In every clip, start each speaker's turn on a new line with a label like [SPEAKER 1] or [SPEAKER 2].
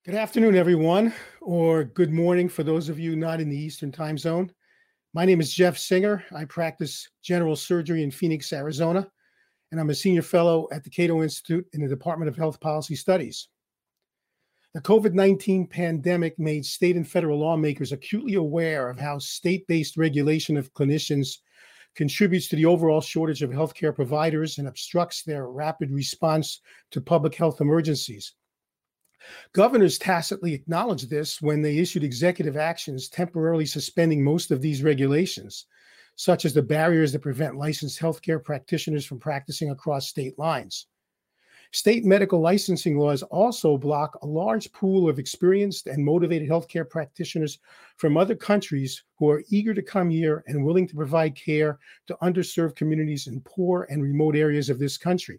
[SPEAKER 1] Good afternoon, everyone, or good morning for those of you not in the Eastern time zone. My name is Jeff Singer. I practice general surgery in Phoenix, Arizona, and I'm a senior fellow at the Cato Institute in the Department of Health Policy Studies. The COVID-19 pandemic made state and federal lawmakers acutely aware of how state-based regulation of clinicians contributes to the overall shortage of healthcare providers and obstructs their rapid response to public health emergencies. Governors tacitly acknowledged this when they issued executive actions temporarily suspending most of these regulations, such as the barriers that prevent licensed healthcare practitioners from practicing across state lines. State medical licensing laws also block a large pool of experienced and motivated healthcare practitioners from other countries who are eager to come here and willing to provide care to underserved communities in poor and remote areas of this country.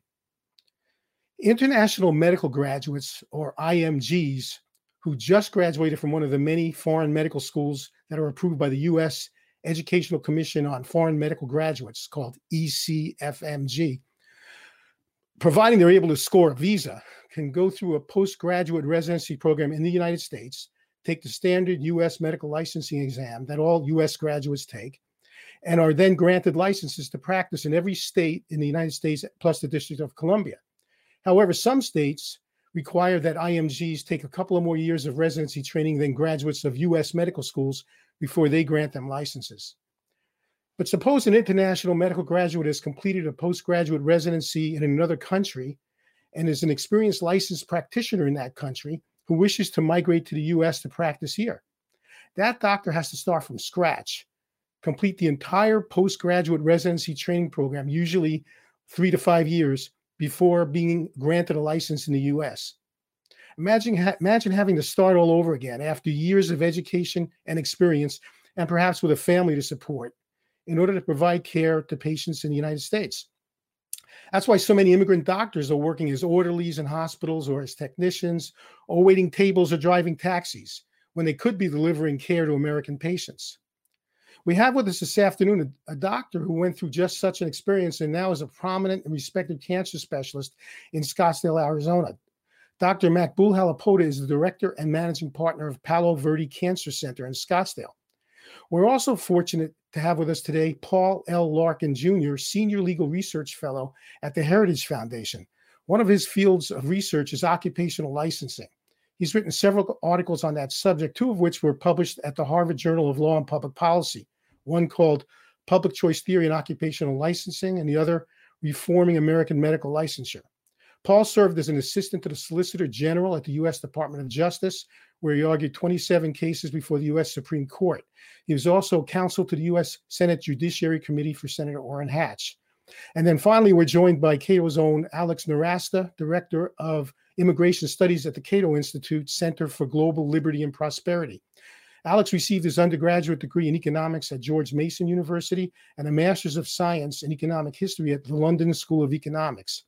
[SPEAKER 1] International medical graduates, or IMGs, who just graduated from one of the many foreign medical schools that are approved by the U.S. Educational Commission on Foreign Medical Graduates, called ECFMG, providing they're able to score a visa, can go through a postgraduate residency program in the United States, take the standard U.S. medical licensing exam that all U.S. graduates take, and are then granted licenses to practice in every state in the United States plus the District of Columbia. However, some states require that IMGs take a couple of more years of residency training than graduates of U.S. medical schools before they grant them licenses. But suppose an international medical graduate has completed a postgraduate residency in another country and is an experienced licensed practitioner in that country who wishes to migrate to the U.S. to practice here. That doctor has to start from scratch, complete the entire postgraduate residency training program, usually 3 to 5 years, before being granted a license in the U.S. Imagine having to start all over again after years of education and experience, and perhaps with a family to support, in order to provide care to patients in the United States. That's why so many immigrant doctors are working as orderlies in hospitals or as technicians, or waiting tables or driving taxis, when they could be delivering care to American patients. We have with us this afternoon a doctor who went through just such an experience and now is a prominent and respected cancer specialist in Scottsdale, Arizona. Dr. Makbul Halapota is the director and managing partner of Palo Verde Cancer Center in Scottsdale. We're also fortunate to have with us today Paul L. Larkin Jr., Senior Legal Research Fellow at the Heritage Foundation. One of his fields of research is occupational licensing. He's written several articles on that subject, two of which were published at the Harvard Journal of Law and Public Policy, one called Public Choice Theory and Occupational Licensing, and the other, Reforming American Medical Licensure. Paul served as an assistant to the Solicitor General at the U.S. Department of Justice, where he argued 27 cases before the U.S. Supreme Court. He was also counsel to the U.S. Senate Judiciary Committee for Senator Orrin Hatch. And then finally, we're joined by Cato's own Alex Nowrasteh, Director of Immigration Studies at the Cato Institute Center for Global Liberty and Prosperity. Alex received his undergraduate degree in economics at George Mason University and a Master's of Science in Economic History at the London School of Economics.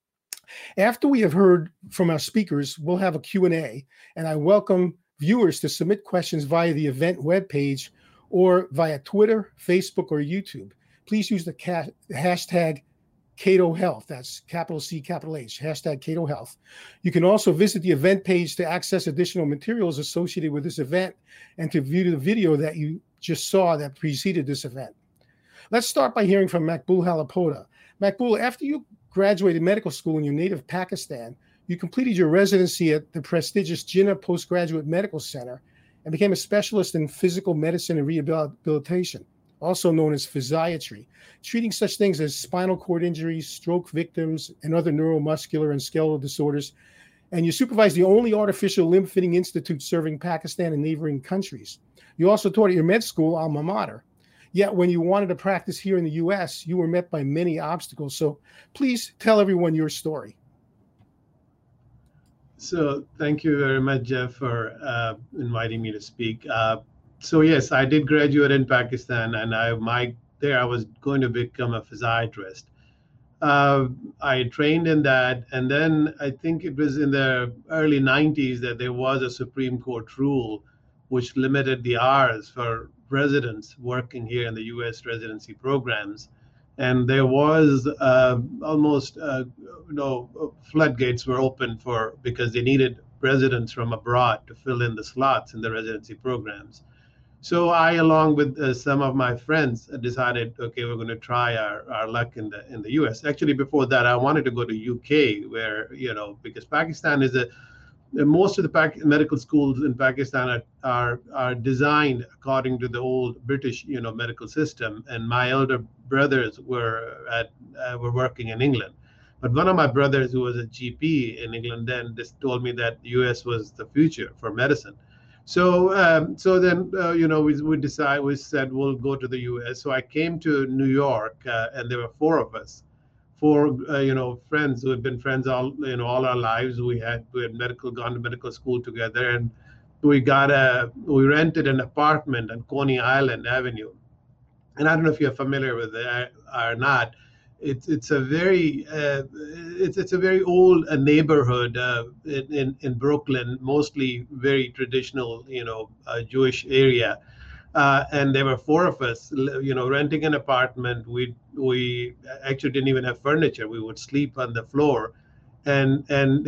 [SPEAKER 1] After we have heard from our speakers, we'll have a Q&A, and I welcome viewers to submit questions via the event webpage or via Twitter, Facebook, or YouTube. Please use the hashtag Cato Health. That's capital C, capital H, hashtag Cato Health. You can also visit the event page to access additional materials associated with this event and to view the video that you just saw that preceded this event. Let's start by hearing from Makbul Halapota. Makbul, after you graduated medical school in your native Pakistan, you completed your residency at the prestigious Jinnah Postgraduate Medical Center and became a specialist in physical medicine and rehabilitation, also known as physiatry, treating such things as spinal cord injuries, stroke victims, and other neuromuscular and skeletal disorders. And you supervised the only artificial limb fitting institute serving Pakistan and neighboring countries. You also taught at your med school alma mater. Yet when you wanted to practice here in the U.S., you were met by many obstacles. So please tell everyone your story.
[SPEAKER 2] So thank you very much, Jeff, for inviting me to speak. So yes, I did graduate in Pakistan, and I was going to become a physiatrist. I trained in that, and then I think it was in the early 90s that there was a Supreme Court rule which limited the hours for residents working here in the U.S. residency programs. And there was almost, floodgates were open because they needed residents from abroad to fill in the slots in the residency programs. So I, along with some of my friends, decided, okay, we're going to try our luck in the U.S. Actually, before that, I wanted to go to U.K., where because Pakistan is most of the medical schools in Pakistan are designed according to the old British medical system, and my elder brothers were working in England. But one of my brothers, who was a GP in England, then just told me that the U.S. was the future for medicine. So then we said we'll go to the U.S. So I came to New York, and there were four of us, four friends who had been friends all our lives. We had gone to medical school together, and we rented an apartment on Coney Island Avenue. And I don't know if you're familiar with it or not. It's a very old neighborhood in Brooklyn, mostly very traditional Jewish area. And there were four of us, renting an apartment. We actually didn't even have furniture. We would sleep on the floor, and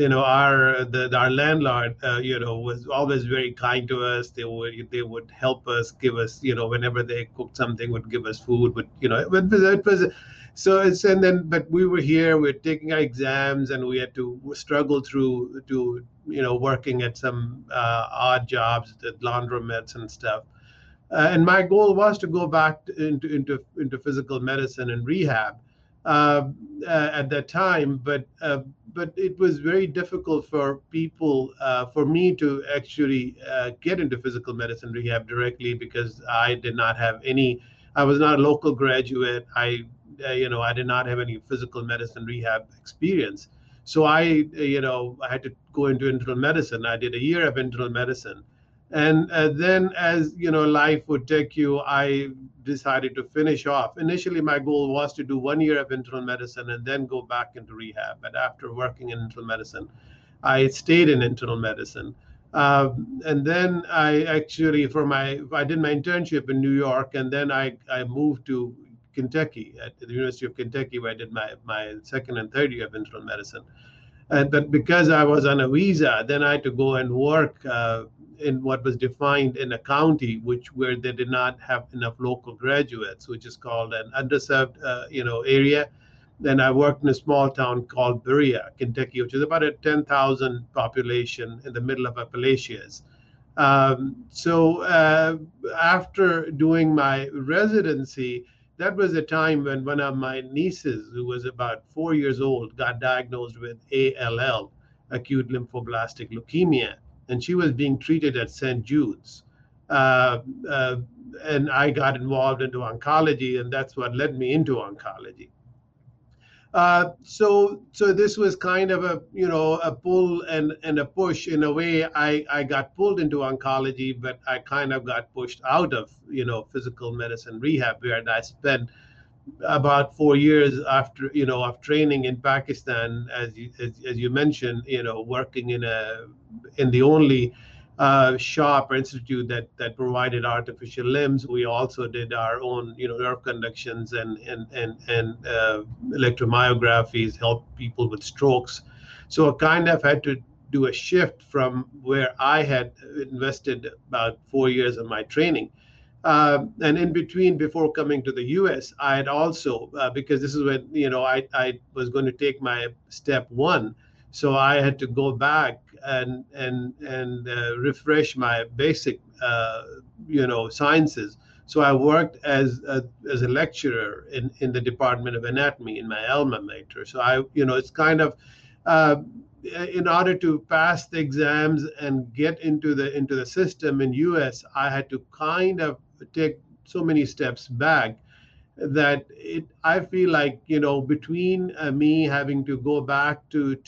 [SPEAKER 2] our landlord, was always very kind to us. They would help us, give us, whenever they cooked something, would give us food. But it was so it's and then but we were here. We were taking our exams, and we had to struggle through to working at some odd jobs, at laundromats and stuff. And my goal was to go back into physical medicine and rehab at that time, but it was very difficult for people, for me to actually get into physical medicine rehab directly, because I did not have any. I was not a local graduate. I did not have any physical medicine rehab experience. So I had to go into internal medicine. I did a year of internal medicine. And then, as life would take you, I decided to finish off. Initially, my goal was to do 1 year of internal medicine and then go back into rehab. But after working in internal medicine, I stayed in internal medicine. And then I actually, I did my internship in New York, and then I moved to Kentucky, at the University of Kentucky, where I did my second and third year of internal medicine. But because I was on a visa, then I had to go and work in what was defined in a county where they did not have enough local graduates, which is called an underserved area. Then I worked in a small town called Berea, Kentucky, which is about a 10,000 population in the middle of Appalachias. So after doing my residency, that was a time when one of my nieces, who was about 4 years old, got diagnosed with ALL, acute lymphoblastic leukemia, and she was being treated at St. Jude's. And I got involved into oncology, and that's what led me into oncology. So this was kind of a pull and a push. In a way, I got pulled into oncology, but I kind of got pushed out of physical medicine rehab, where I spent about 4 years after of training in Pakistan, as you mentioned, working in the only shop or institute that provided artificial limbs. We also did our own nerve conductions and electromyographies, help people with strokes. So I kind of had to do a shift from where I had invested about 4 years of my training. And in between, before coming to the U.S., I had also, because this is when I was going to take my step one, so I had to go back and refresh my basic sciences. So I worked as a lecturer in the Department of Anatomy in my alma mater. So it's kind of in order to pass the exams and get into the system in U.S., I had to kind of take so many steps back that I feel like between me having to go back to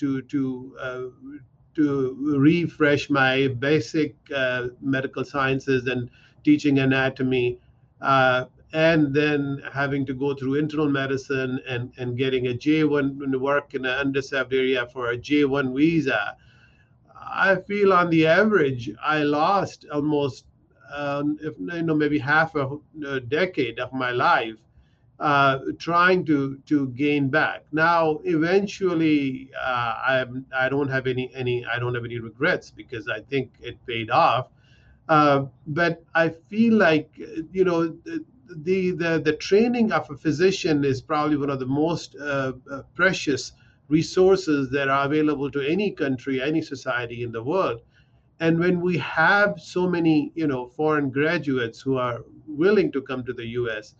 [SPEAKER 2] refresh my basic medical sciences and teaching anatomy, and then having to go through internal medicine and getting a J1 work in an underserved area for a J1 visa, I feel on the average I lost almost maybe half a decade of my life trying to gain back. Now, eventually, I don't have any regrets because I think it paid off. But I feel like the training of a physician is probably one of the most precious resources that are available to any country, any society in the world. And when we have so many, foreign graduates who are willing to come to the U.S.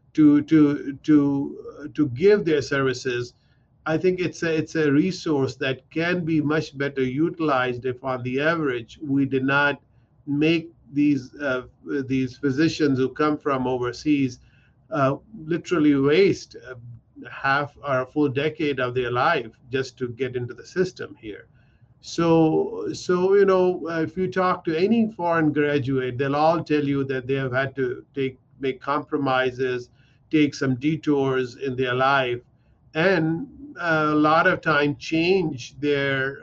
[SPEAKER 2] to give their services, I think it's a resource that can be much better utilized if, on the average, we did not make these physicians who come from overseas literally waste half or a full decade of their life just to get into the system here. So if you talk to any foreign graduate, they'll all tell you that they have had to make compromises, take some detours in their life, and a lot of time change their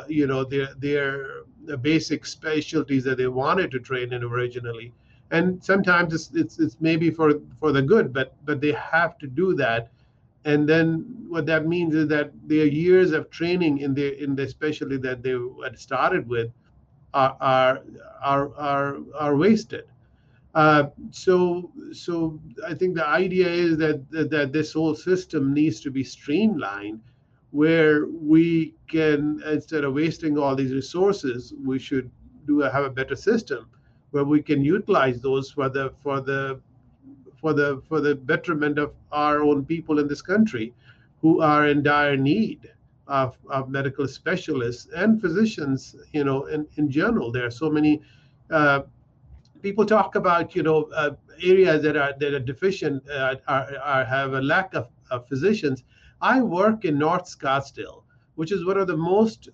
[SPEAKER 2] basic specialties that they wanted to train in originally. And sometimes it's maybe for the good, but they have to do that. And then what that means is that their years of training in the specialty that they had started with are wasted. So I think the idea is that this whole system needs to be streamlined, where we can, instead of wasting all these resources, we should have a better system where we can utilize those for the betterment of our own people in this country who are in dire need of medical specialists and physicians, in general. There are so many people talk about, areas that are deficient, have a lack of physicians. I work in North Scottsdale, which is one of the most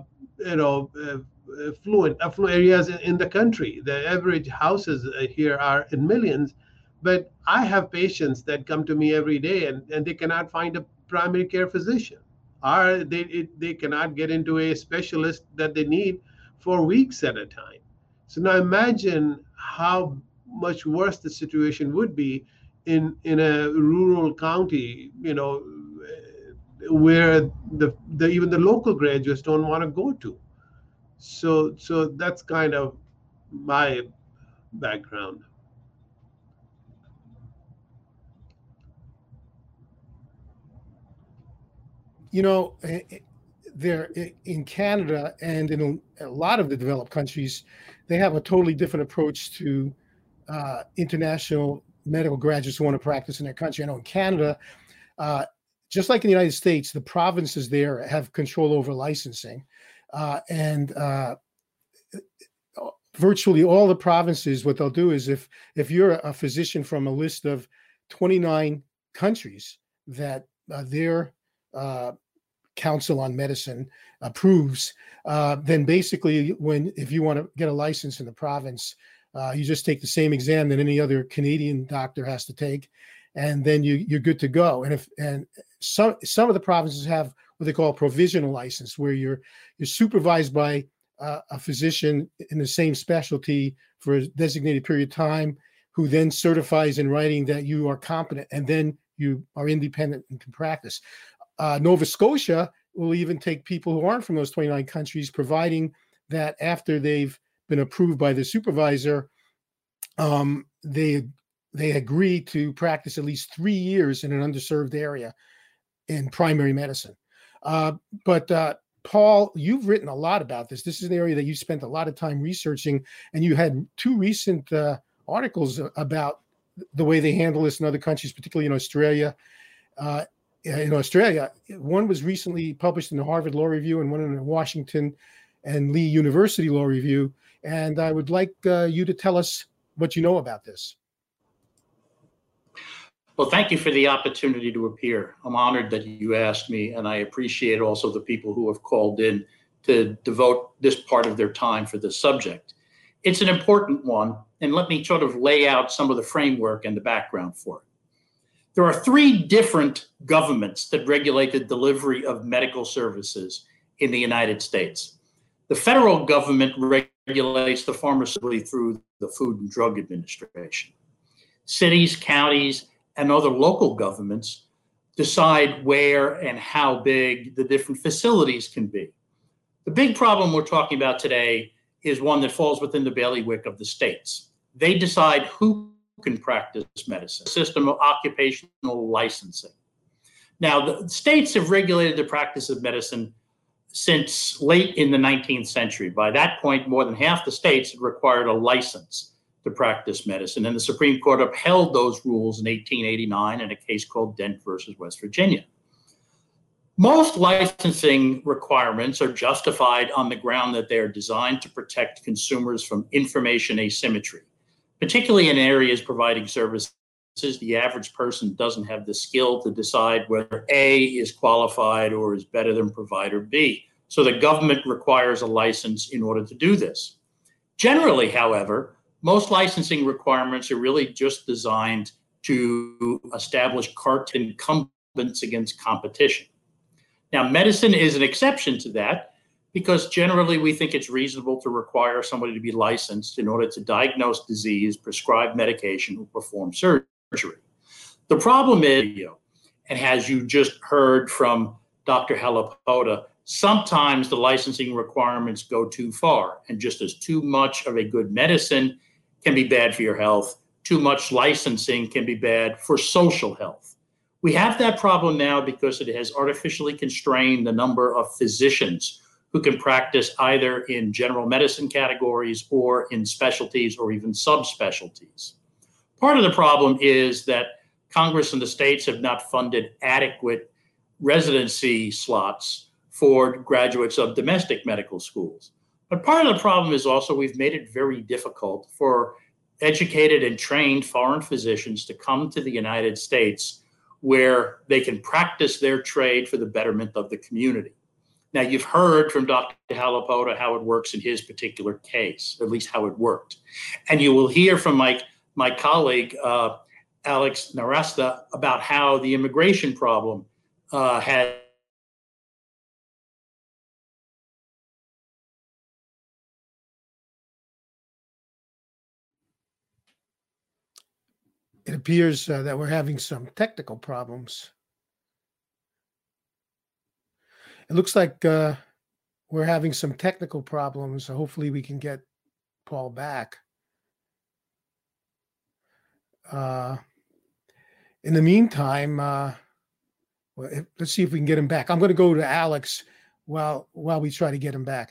[SPEAKER 2] affluent areas in the country. The average houses here are in millions, but I have patients that come to me every day and they cannot find a primary care physician, or they cannot get into a specialist that they need for weeks at a time. So now imagine how much worse the situation would be in a rural county, where even the local graduates don't want to go to. So that's kind of my background.
[SPEAKER 1] There in Canada and in a lot of the developed countries, they have a totally different approach to international medical graduates who want to practice in their country. I know in Canada, just like in the United States, the provinces there have control over licensing, and virtually all the provinces, what they'll do is if you're a physician from a list of 29 countries that their Council on Medicine approves, then basically if you want to get a license in the province, you just take the same exam that any other Canadian doctor has to take, and then you're good to go. And some of the provinces have what they call a provisional license, where you're supervised by a physician in the same specialty for a designated period of time, who then certifies in writing that you are competent, and then you are independent and can practice. Nova Scotia will even take people who aren't from those 29 countries, providing that after they've been approved by the supervisor, they agree to practice at least 3 years in an underserved area in primary medicine. But Paul, you've written a lot about this. This is an area that you spent a lot of time researching, and you had 2 recent articles about the way they handle this in other countries, particularly in Australia. One was recently published in the Harvard Law Review and one in the Washington and Lee University Law Review. And I would like you to tell us what you know about this.
[SPEAKER 3] Well, thank you for the opportunity to appear. I'm honored that you asked me, and I appreciate also the people who have called in to devote this part of their time for this subject. It's an important one, and let me sort of lay out some of the framework and the background for it. There are 3 different governments that regulate the delivery of medical services in the United States. The federal government regulates the pharmaceutical through the Food and Drug Administration. Cities, counties, and other local governments decide where and how big the different facilities can be. The big problem we're talking about today is one that falls within the bailiwick of the states. They decide who can practice medicine, a system of occupational licensing. Now, the states have regulated the practice of medicine since late in the 19th century. By that point, more than half the states had required a license to practice medicine, and the Supreme Court upheld those rules in 1889 in a case called Dent versus West Virginia. Most licensing requirements are justified on the ground that they are designed to protect consumers from information asymmetry, particularly in areas providing services. The average person doesn't have the skill to decide whether A is qualified or is better than provider B. So the government requires a license in order to do this. Generally, however, most licensing requirements are really just designed to establish incumbents against competition. Now, medicine is an exception to that because generally we think it's reasonable to require somebody to be licensed in order to diagnose disease, prescribe medication, or perform surgery. The problem is, and as you just heard from Dr. Halapoda, sometimes the licensing requirements go too far, and just as too much of a good medicine can be bad for your health, too much licensing can be bad for social health. We have that problem now because it has artificially constrained the number of physicians who can practice either in general medicine categories or in specialties or even subspecialties. Part of the problem is that Congress and the states have not funded adequate residency slots for graduates of domestic medical schools. But part of the problem is also we've made it very difficult for educated and trained foreign physicians to come to the United States where they can practice their trade for the betterment of the community. Now, you've heard from Dr. Halapoda how it works in his particular case, or at least how it worked. And you will hear from my colleague, Alex Nowrasteh, about how the immigration problem had
[SPEAKER 1] It appears that we're having some technical problems. It looks like we're having some technical problems. So hopefully we can get Paul back. In the meantime, let's see if we can get him back. I'm going to go to Alex while we try to get him back.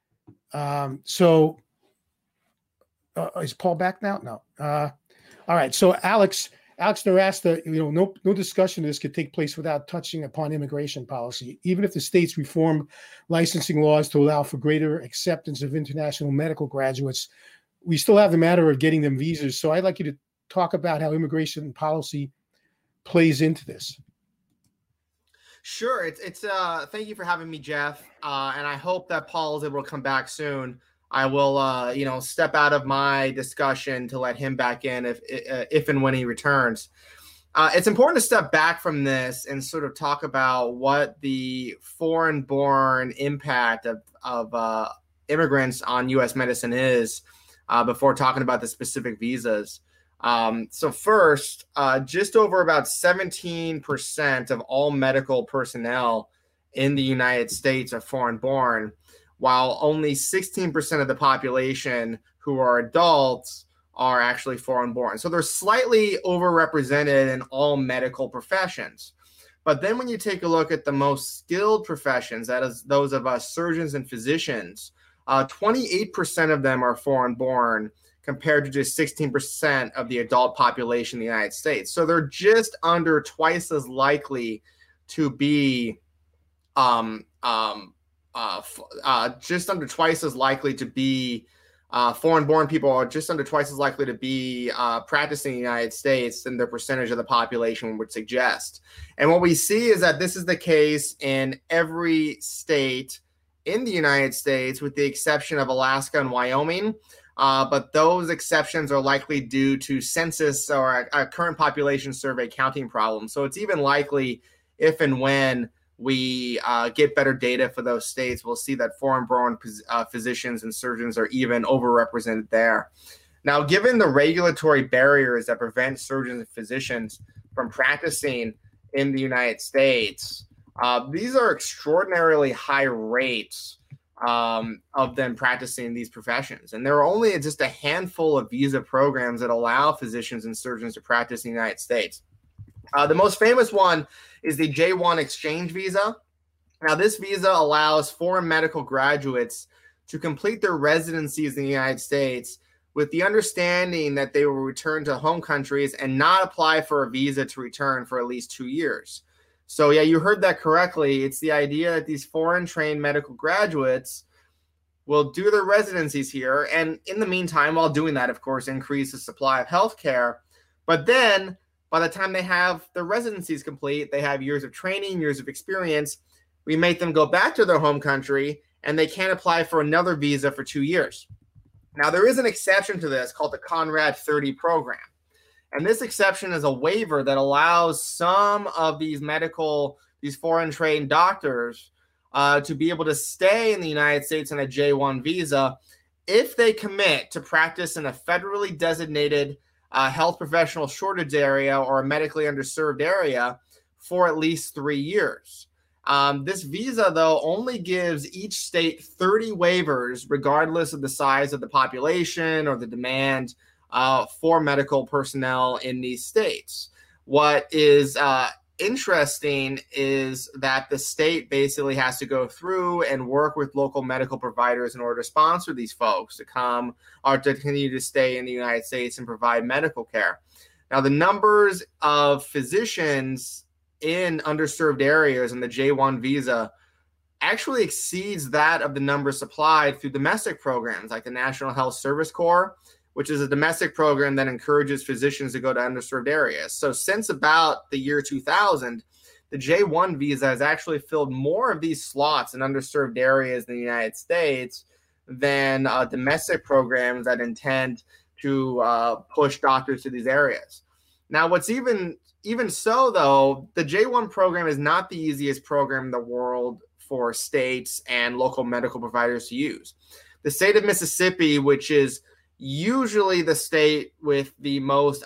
[SPEAKER 1] Is Paul back now? No. All right. So Alex Nowrasteh, no discussion of this could take place without touching upon immigration policy. Even if the states reform licensing laws to allow for greater acceptance of international medical graduates, we still have the matter of getting them visas. So I'd like you to talk about how immigration policy plays into this.
[SPEAKER 4] Sure. It's thank you for having me, Jeff. And I hope that Paul is able to come back soon. I will, step out of my discussion to let him back in if and when he returns. It's important to step back from this and sort of talk about what the foreign-born impact of immigrants on U.S. medicine is before talking about the specific visas. So first, just over about 17% of all medical personnel in the United States are foreign-born, while only 16% of the population who are adults are actually foreign-born. So they're slightly overrepresented in all medical professions. But then when you take a look at the most skilled professions, that is those of us surgeons and physicians, 28% of them are foreign-born compared to just 16% of the adult population in the United States. So they're just under twice as likely to be foreign-born people are just under twice as likely to be practicing in the United States than the percentage of the population would suggest. And what we see is that this is the case in every state in the United States, with the exception of Alaska and Wyoming. But those exceptions are likely due to census or a current population survey counting problems. So it's even likely if and when we get better data for those states, we'll see that foreign-born physicians and surgeons are even overrepresented there. Now, given the regulatory barriers that prevent surgeons and physicians from practicing in the United States. These are extraordinarily high rates of them practicing these professions. And there are only just a handful of visa programs that allow physicians and surgeons to practice in the United States. The most famous one is the J-1 exchange visa. Now, this visa allows foreign medical graduates to complete their residencies in the United States with the understanding that they will return to home countries and not apply for a visa to return for at least 2 years. So, yeah, you heard that correctly. It's the idea that these foreign-trained medical graduates will do their residencies here, and in the meantime, while doing that, of course, increase the supply of healthcare. But then, by the time they have their residencies complete, they have years of training, years of experience. We make them go back to their home country, and they can't apply for another visa for 2 years. Now, there is an exception to this called the Conrad 30 program. And this exception is a waiver that allows some of these foreign trained doctors to be able to stay in the United States on a J-1 visa if they commit to practice in a federally designated health professional shortage area or a medically underserved area for at least 3 years. This visa, though, only gives each state 30 waivers, regardless of the size of the population or the demand for medical personnel in these states. What is interesting is that the state basically has to go through and work with local medical providers in order to sponsor these folks to come or to continue to stay in the United States and provide medical care. Now, the numbers of physicians in underserved areas in the J-1 visa actually exceeds that of the numbers supplied through domestic programs like the National Health Service Corps, which is a domestic program that encourages physicians to go to underserved areas. So since about the year 2000, the J-1 visa has actually filled more of these slots in underserved areas in the United States than domestic programs that intend to push doctors to these areas. Now, what's even so, though, the J-1 program is not the easiest program in the world for states and local medical providers to use. The state of Mississippi, which is usually the state with the largest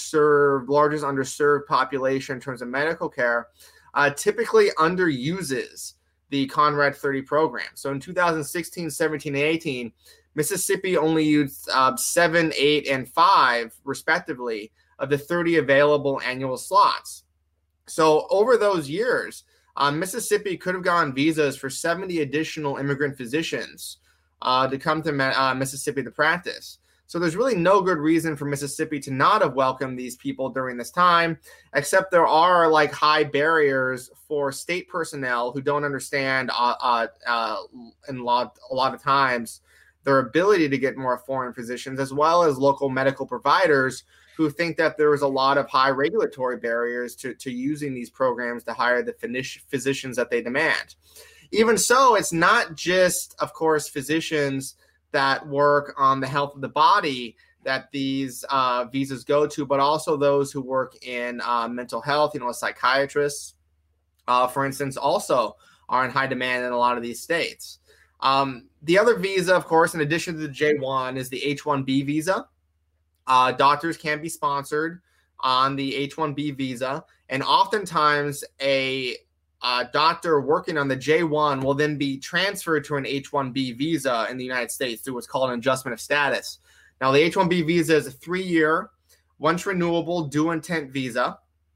[SPEAKER 4] underserved population in terms of medical care, typically underuses the Conrad 30 program. So in 2016, 17, and 18, Mississippi only used 7, 8, and 5, respectively, of the 30 available annual slots. So over those years, Mississippi could have gotten visas for 70 additional immigrant physicians to come to Mississippi to practice. So there's really no good reason for Mississippi to not have welcomed these people during this time, except there are like high barriers for state personnel who don't understand in a lot of times their ability to get more foreign physicians, as well as local medical providers who think that there is a lot of high regulatory barriers to using these programs to hire the physicians that they demand. Even so, it's not just, of course, physicians that work on the health of the body that these visas go to, but also those who work in mental health. Psychiatrists, for instance, also are in high demand in a lot of these states. The other visa, of course, in addition to the J-1, is the H-1B visa. Doctors can be sponsored on the H-1B visa, and oftentimes a doctor working on the J-1 will then be transferred to an H-1B visa in the United States through what's called an adjustment of status. Now, the H-1B visa is a 3-year, once renewable, dual intent visa,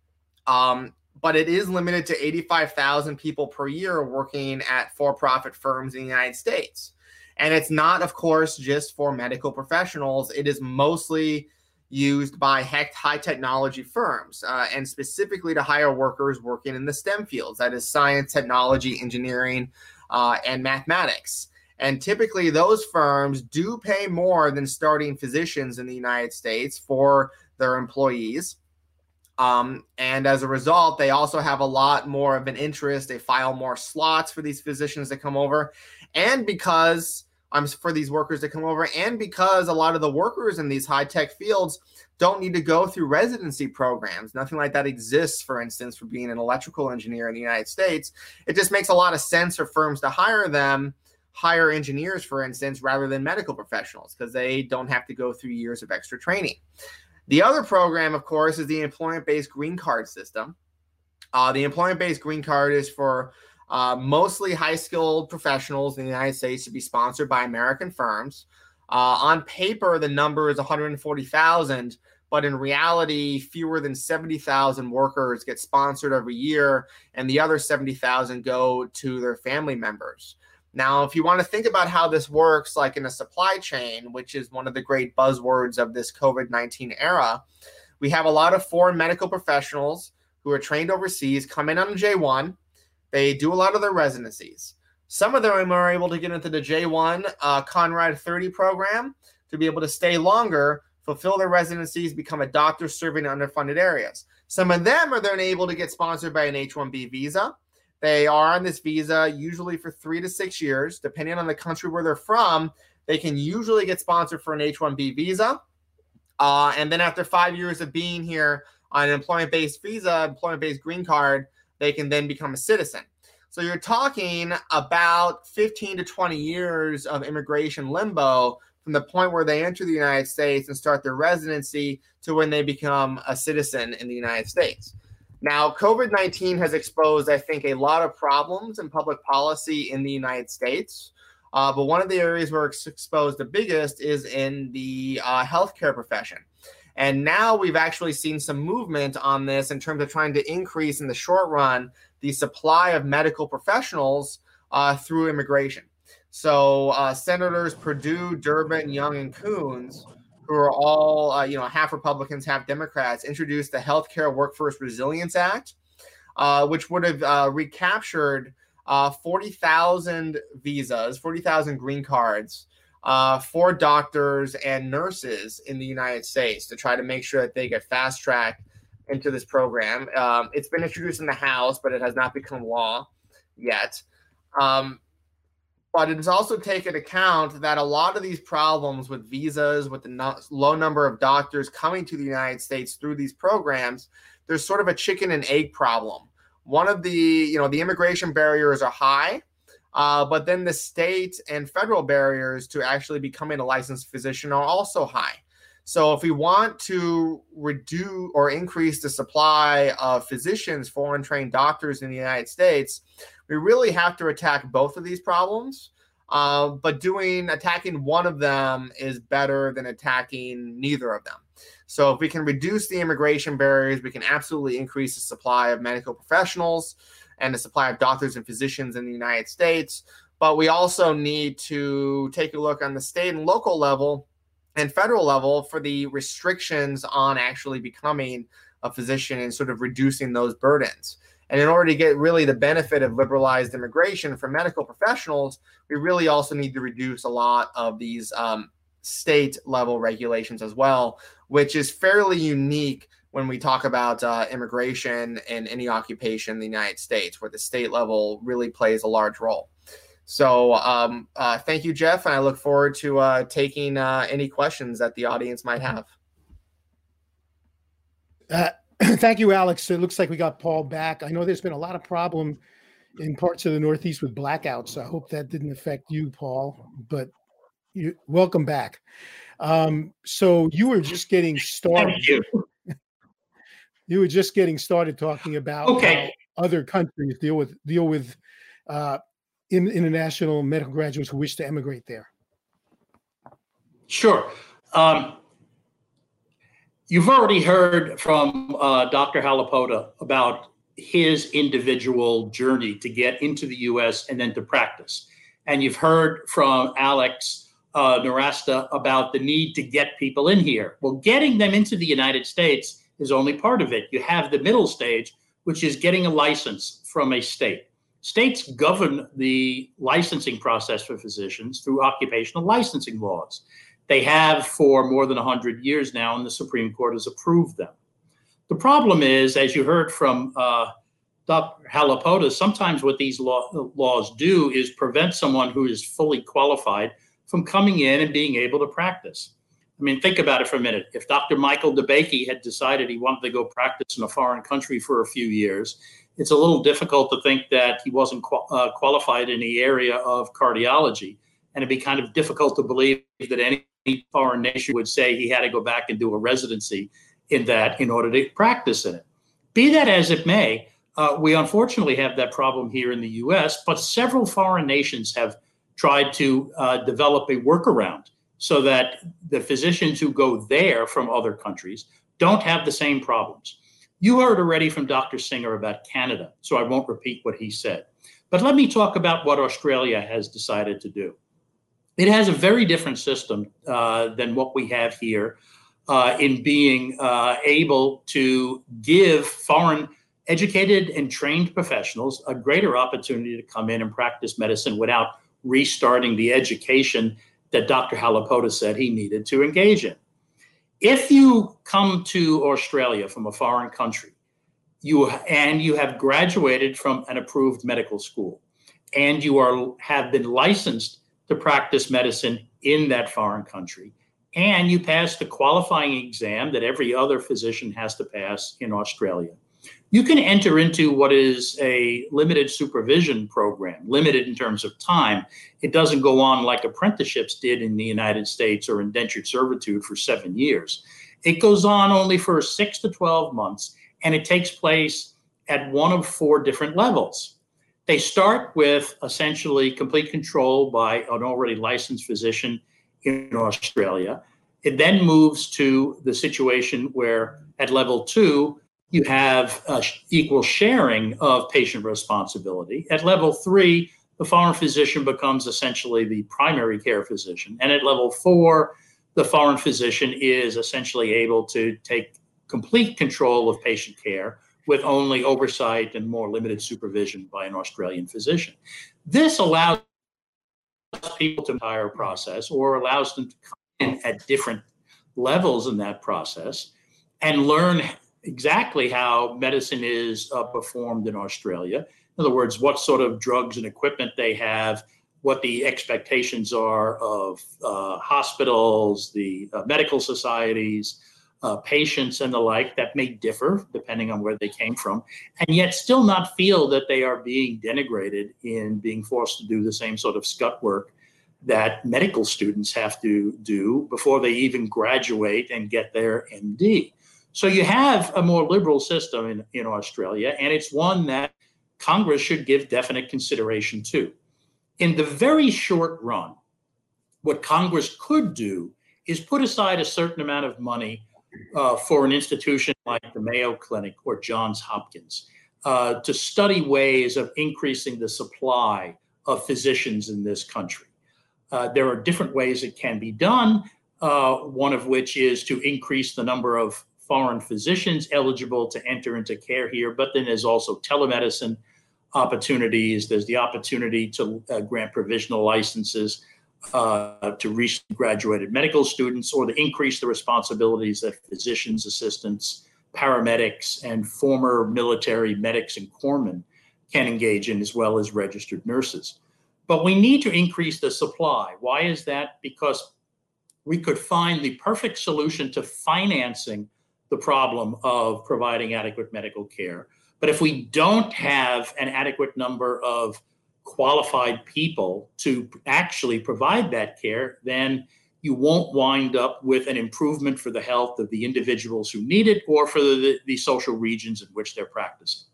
[SPEAKER 4] but it is limited to 85,000 people per year working at for-profit firms in the United States. And it's not, of course, just for medical professionals. It is mostly used by high technology firms and specifically to hire workers working in the STEM fields, that is science, technology, engineering, and mathematics. And typically those firms do pay more than starting physicians in the United States for their employees. And as a result, they also have a lot more of an interest. They file more slots for these physicians to come over. And because for these workers to come over, and because a lot of the workers in these high-tech fields don't need to go through residency programs. Nothing like that exists, for instance, for being an electrical engineer in the United States. It just makes a lot of sense for firms to hire engineers, for instance, rather than medical professionals, because they don't have to go through years of extra training. The other program, of course, is the employment-based green card system. The employment-based green card is for mostly high-skilled professionals in the United States to be sponsored by American firms. On paper, the number is 140,000, but in reality, fewer than 70,000 workers get sponsored every year, and the other 70,000 go to their family members. Now, if you want to think about how this works, like in a supply chain, which is one of the great buzzwords of this COVID-19 era, we have a lot of foreign medical professionals who are trained overseas come in on a J-1. They do a lot of their residencies. Some of them are able to get into the J-1 Conrad 30 program to be able to stay longer, fulfill their residencies, become a doctor serving in underfunded areas. Some of them are then able to get sponsored by an H-1B visa. They are on this visa usually for 3 to 6 years. Depending on the country where they're from, they can usually get sponsored for an H-1B visa. And then after 5 years of being here on an employment-based visa, employment-based green card, they can then become a citizen. So you're talking about 15 to 20 years of immigration limbo from the point where they enter the United States and start their residency to when they become a citizen in the United States. Now, COVID-19 has exposed, I think, a lot of problems in public policy in the United States. But one of the areas where it's exposed the biggest is in the healthcare profession. And now we've actually seen some movement on this in terms of trying to increase in the short run the supply of medical professionals through immigration. So Senators Perdue, Durbin, Young, and Coons, who are all, half Republicans, half Democrats, introduced the Healthcare Workforce Resilience Act, which would have recaptured 40,000 visas, 40,000 green cards for doctors and nurses in the United States to try to make sure that they get fast-tracked into this program. It's been introduced in the House, but it has not become law yet. But it has also taken account that a lot of these problems with visas, with the low number of doctors coming to the United States through these programs, there's sort of a chicken and egg problem. One of the, the immigration barriers are high, but then the state and federal barriers to actually becoming a licensed physician are also high. So if we want to reduce or increase the supply of physicians, foreign trained doctors in the United States, we really have to attack both of these problems. But attacking one of them is better than attacking neither of them. So if we can reduce the immigration barriers, we can absolutely increase the supply of medical professionals and the supply of doctors and physicians in the United States. But we also need to take a look on the state and local level and federal level for the restrictions on actually becoming a physician and sort of reducing those burdens. And in order to get really the benefit of liberalized immigration for medical professionals, we really also need to reduce a lot of these state level regulations as well, which is fairly unique when we talk about immigration in any occupation in the United States, where the state level really plays a large role. So thank you, Jeff, and I look forward to taking any questions that the audience might have.
[SPEAKER 1] Thank you, Alex. It looks like we got Paul back. I know there's been a lot of problem in parts of the Northeast with blackouts. I hope that didn't affect you, Paul, but welcome back. So you were just getting started.
[SPEAKER 3] Thank you.
[SPEAKER 1] You were just getting started talking about how other countries deal with international medical graduates who wish to emigrate there.
[SPEAKER 3] Sure. You've already heard from Dr. Halapoda about his individual journey to get into the U.S. and then to practice. And you've heard from Alex Nowrasteh about the need to get people in here. Well, getting them into the United States is only part of it. You have the middle stage, which is getting a license from a state. States govern the licensing process for physicians through occupational licensing laws. They have for more than 100 years now, and the Supreme Court has approved them. The problem is, as you heard from Dr. Halapoda, sometimes what these laws do is prevent someone who is fully qualified from coming in and being able to practice. I mean, think about it for a minute. If Dr. Michael DeBakey had decided he wanted to go practice in a foreign country for a few years, it's a little difficult to think that he wasn't qualified in the area of cardiology. And it'd be kind of difficult to believe that any foreign nation would say he had to go back and do a residency in that in order to practice in it. Be that as it may, we unfortunately have that problem here in the US, but several foreign nations have tried to develop a workaround so that the physicians who go there from other countries don't have the same problems. You heard already from Dr. Singer about Canada, so I won't repeat what he said. But let me talk about what Australia has decided to do. It has a very different system than what we have here in being able to give foreign educated and trained professionals a greater opportunity to come in and practice medicine without restarting the education that Dr. Halapoda said he needed to engage in. If you come to Australia from a foreign country, you have graduated from an approved medical school, and you have been licensed to practice medicine in that foreign country, and you pass the qualifying exam that every other physician has to pass in Australia, you can enter into what is a limited supervision program, limited in terms of time. It doesn't go on like apprenticeships did in the United States or indentured servitude for 7 years. It goes on only for 6 to 12 months, and it takes place at one of 4 different levels. They start with essentially complete control by an already licensed physician in Australia. It then moves to the situation where at level 2, you have equal sharing of patient responsibility. At level 3, the foreign physician becomes essentially the primary care physician. And at level 4, the foreign physician is essentially able to take complete control of patient care with only oversight and more limited supervision by an Australian physician. This allows people to entire process, or allows them to come in at different levels in that process and learn exactly how medicine is performed in Australia. In other words, what sort of drugs and equipment they have, what the expectations are of hospitals, the medical societies, patients and the like, that may differ depending on where they came from, and yet still not feel that they are being denigrated in being forced to do the same sort of scut work that medical students have to do before they even graduate and get their MD. So you have a more liberal system in Australia, and it's one that Congress should give definite consideration to. In the very short run, what Congress could do is put aside a certain amount of money for an institution like the Mayo Clinic or Johns Hopkins to study ways of increasing the supply of physicians in this country. There are different ways it can be done, one of which is to increase the number of foreign physicians eligible to enter into care here, but then there's also telemedicine opportunities. There's the opportunity to grant provisional licenses to recently graduated medical students, or to increase the responsibilities that physicians, assistants, paramedics, and former military medics and corpsmen can engage in, as well as registered nurses. But we need to increase the supply. Why is that? Because we could find the perfect solution to financing the problem of providing adequate medical care. But if we don't have an adequate number of qualified people to actually provide that care, then you won't wind up with an improvement for the health of the individuals who need it, or for the social regions in which they're practicing.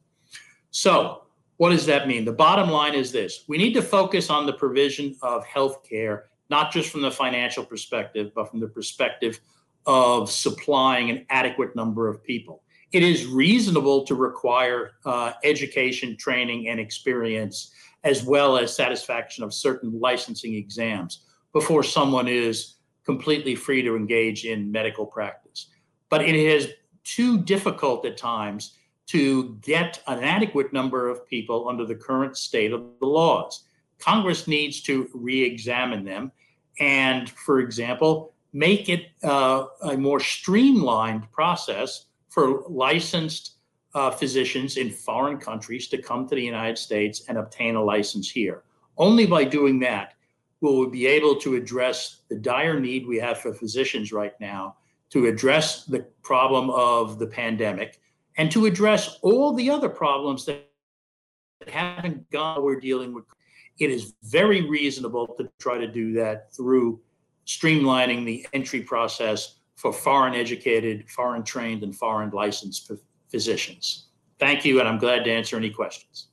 [SPEAKER 3] So what does that mean? The bottom line is this: we need to focus on the provision of health care, not just from the financial perspective, but from the perspective of supplying an adequate number of people. It is reasonable to require education, training, and experience, as well as satisfaction of certain licensing exams before someone is completely free to engage in medical practice. But it is too difficult at times to get an adequate number of people under the current state of the laws. Congress needs to re-examine them and, for example, make it a more streamlined process for licensed physicians in foreign countries to come to the United States and obtain a license here. Only by doing that will we be able to address the dire need we have for physicians right now, to address the problem of the pandemic, and to address all the other problems that haven't gone we're dealing with. It is very reasonable to try to do that through streamlining the entry process for foreign educated, foreign trained, and foreign licensed physicians. Thank you, and I'm glad to answer any questions.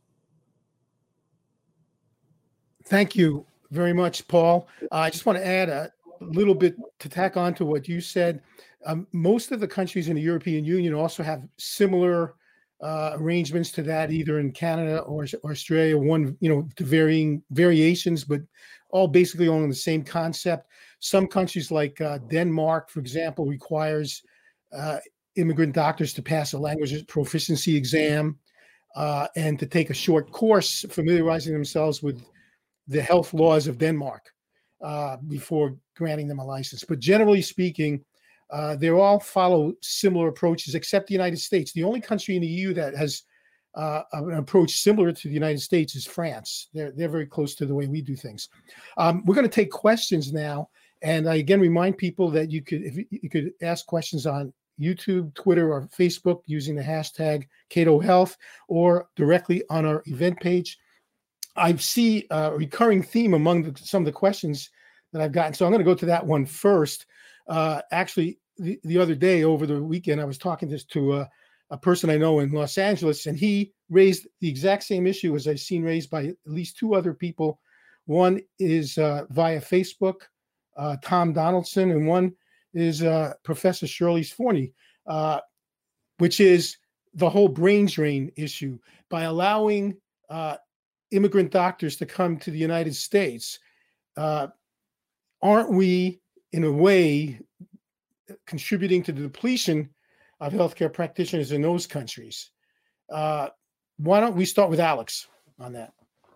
[SPEAKER 1] Thank you very much, Paul. I just want to add a little bit to tack on to what you said. Most of the countries in the European Union also have similar arrangements to that, either in Canada or Australia, to varying variations, but all basically on the same concept. Some countries like Denmark, for example, requires immigrant doctors to pass a language proficiency exam and to take a short course familiarizing themselves with the health laws of Denmark before granting them a license. But generally speaking, they all follow similar approaches, except the United States. The only country in the EU that has an approach similar to the United States is France. They're very close to the way we do things. We're going to take questions now, and I again remind people that you could ask questions on YouTube, Twitter, or Facebook using the hashtag Cato Health, or directly on our event page. I see a recurring theme among some of the questions that I've gotten, so I'm going to go to that one first. Actually, the other day over the weekend, I was talking to a person I know in Los Angeles, and he raised the exact same issue as I've seen raised by at least two other people. One is via Facebook, Tom Donaldson, and one is Professor Shirley Sforney, which is the whole brain drain issue. By allowing immigrant doctors to come to the United States, aren't we, in a way, contributing to the depletion of healthcare practitioners in those countries? Why don't we start with Alex on that?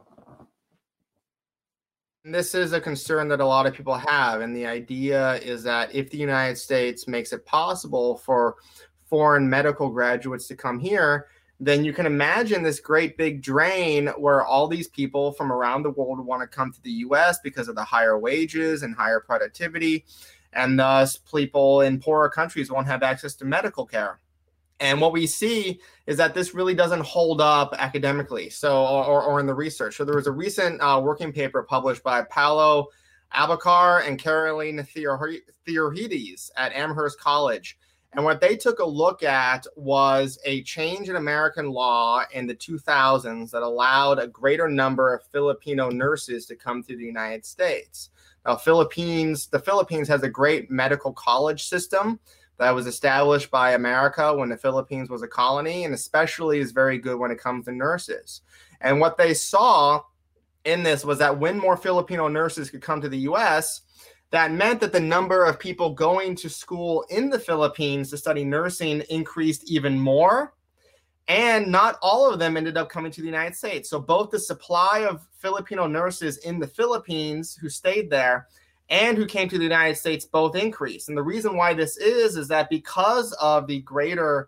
[SPEAKER 4] This is a concern that a lot of people have, and the idea is that if the United States makes it possible for foreign medical graduates to come here, then you can imagine this great big drain where all these people from around the world want to come to the U.S. because of the higher wages and higher productivity, and thus people in poorer countries won't have access to medical care. And what we see is that this really doesn't hold up academically, or in the research. So there was a recent working paper published by Paolo Abakar and Caroline Theoharides at Amherst College. And what they took a look at was a change in American law in the 2000s that allowed a greater number of Filipino nurses to come to the United States. Now, the Philippines has a great medical college system that was established by America when the Philippines was a colony, and especially is very good when it comes to nurses. And what they saw in this was that when more Filipino nurses could come to the U.S., that meant that the number of people going to school in the Philippines to study nursing increased even more. And not all of them ended up coming to the United States. So both the supply of Filipino nurses in the Philippines who stayed there and who came to the United States both increased. And the reason why this is that because of the greater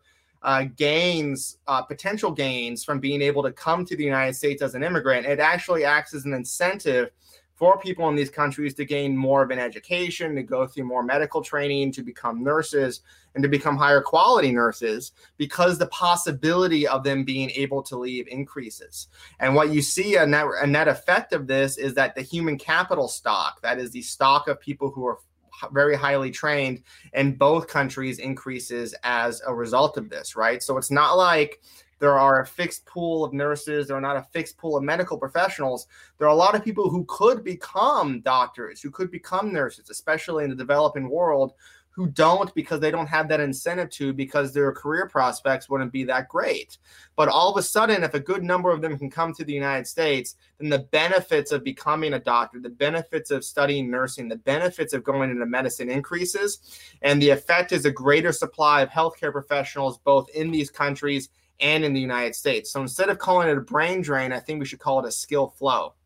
[SPEAKER 4] potential gains from being able to come to the United States as an immigrant, it actually acts as an incentive for people in these countries to gain more of an education, to go through more medical training, to become nurses, and to become higher quality nurses, because the possibility of them being able to leave increases. And what you see, a net effect of this is that the human capital stock, that is the stock of people who are very highly trained in both countries, increases as a result of this, right? So it's not like there are a fixed pool of nurses. There are not a fixed pool of medical professionals. There are a lot of people who could become doctors, who could become nurses, especially in the developing world, who don't because they don't have that incentive to, because their career prospects wouldn't be that great. But all of a sudden, if a good number of them can come to the United States, then the benefits of becoming a doctor, the benefits of studying nursing, the benefits of going into medicine increases. And the effect is a greater supply of healthcare professionals, both in these countries and in the United States. So instead of calling it a brain drain, I think we should call it a skill flow.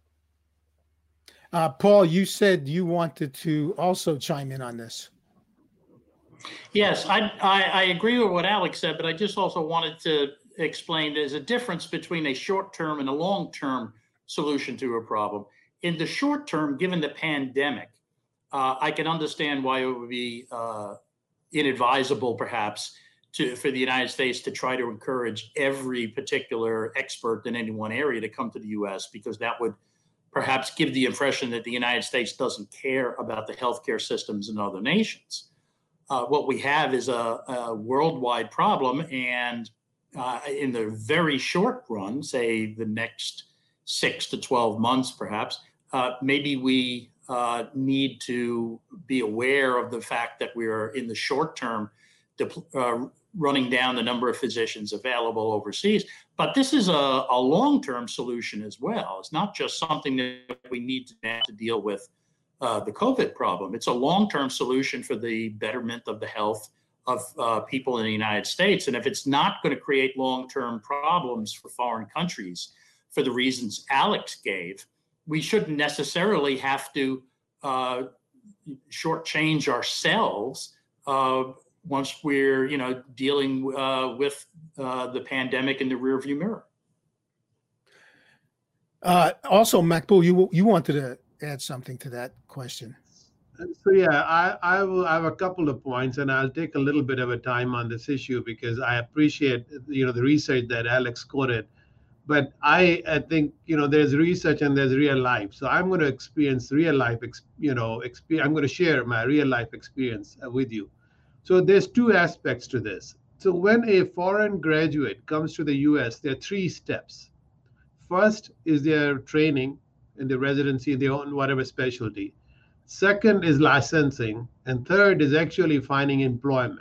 [SPEAKER 1] Paul, you said you wanted to also chime in on this.
[SPEAKER 3] Yes, I agree with what Alex said, but I just also wanted to explain there's a difference between a short-term and a long-term solution to a problem. In the short term, given the pandemic, I can understand why it would be inadvisable, perhaps, for the United States to try to encourage every particular expert in any one area to come to the U.S., because that would perhaps give the impression that the United States doesn't care about the healthcare systems in other nations. What we have is a worldwide problem, and in the very short run, say the next 6 to 12 months, perhaps, maybe we need to be aware of the fact that we are in the short term running down the number of physicians available overseas. But this is a long-term solution as well. It's not just something that we need to deal with the COVID problem. It's a long-term solution for the betterment of the health of people in the United States. And if it's not going to create long-term problems for foreign countries for the reasons Alex gave, we shouldn't necessarily have to shortchange ourselves once we're, dealing with the pandemic in the rearview mirror.
[SPEAKER 1] Also, Makbul, you wanted to add something to that question.
[SPEAKER 2] So yeah, I have a couple of points, and I'll take a little bit of a time on this issue because I appreciate the research that Alex quoted. But I think there's research and there's real life. So I'm going to experience real life. I'm going to share my real life experience with you. So there's two aspects to this. So when a foreign graduate comes to the U.S., there are 3 steps. First is their training in the residency, their own whatever specialty. Second is licensing, and third is actually finding employment.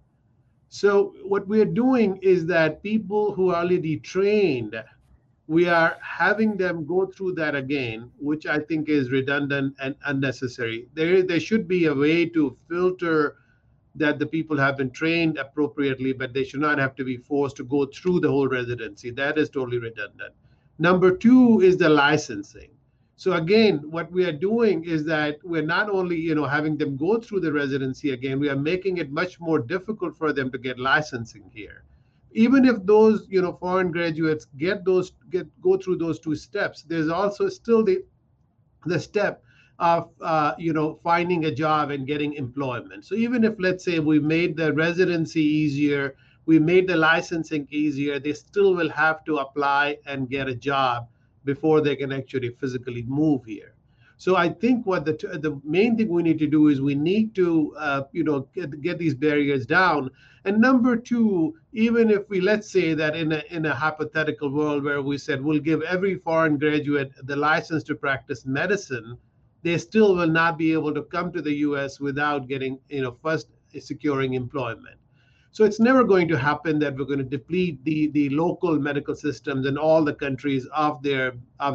[SPEAKER 2] So what we're doing is that people who are already trained, we are having them go through that again, which I think is redundant and unnecessary. There should be a way to filter that the people have been trained appropriately, but they should not have to be forced to go through the whole residency. That is totally redundant. Number 2 is the licensing. So again, what we are doing is that we're not only, having them go through the residency again, we are making it much more difficult for them to get licensing here. Even if those, foreign graduates go through those 2 steps, there's also still the step of, finding a job and getting employment. So even if, let's say, we made the residency easier, we made the licensing easier, they still will have to apply and get a job before they can actually physically move here. So I think what the main thing we need to do is we need to get these barriers down. And number 2, even if let's say that in a hypothetical world where we said we'll give every foreign graduate the license to practice medicine, they still will not be able to come to the U.S. without getting first securing employment. So it's never going to happen that we're going to deplete the local medical systems in all the countries of their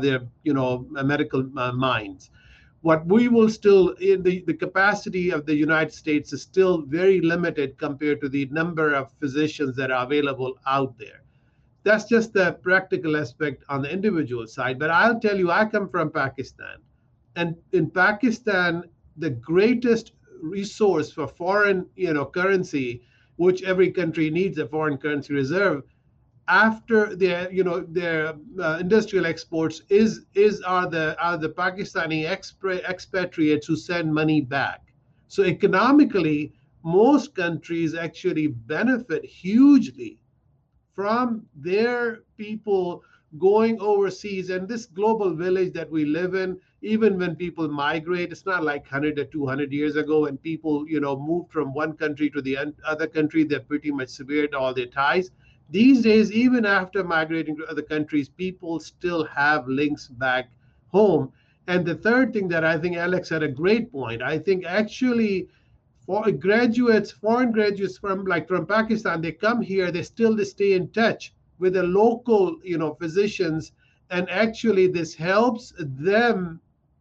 [SPEAKER 2] medical minds. What we will still, in the capacity of the United States is still very limited compared to the number of physicians that are available out there. That's just the practical aspect on the individual side. But I'll tell you, I come from Pakistan. And in Pakistan, the greatest resource for foreign currency, which every country needs a foreign currency reserve, after their industrial exports are the Pakistani expatriates who send money back. So economically, most countries actually benefit hugely from their people going overseas. And this global village that we live in, even when people migrate, it's not like 100 or 200 years ago when people moved from one country to the other country, they pretty much severed all their ties. These days, even after migrating to other countries, people still have links back home. And the third thing that I think Alex had a great point, I think actually foreign graduates from Pakistan, they come here, they stay in touch with the local physicians, and actually this helps them